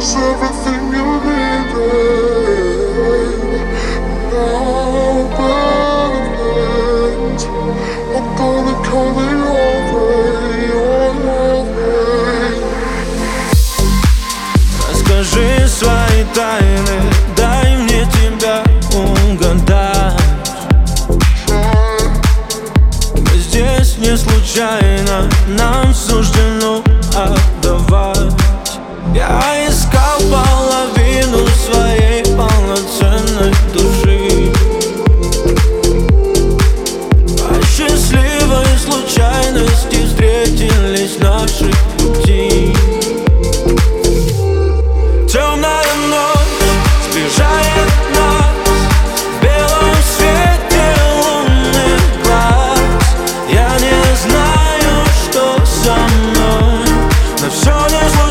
is everything you needed. Now perfect, I'm gonna call it over. Расскажи свои тайны, дай мне тебя угадать. Мы здесь не случайно, нам суждено отдавать. Я искал половину своей полноценной души. По счастливой случайности встретились наши пути. Темная ночь сближает нас в белом свете лунных глаз. Я не знаю, что со мной, но все не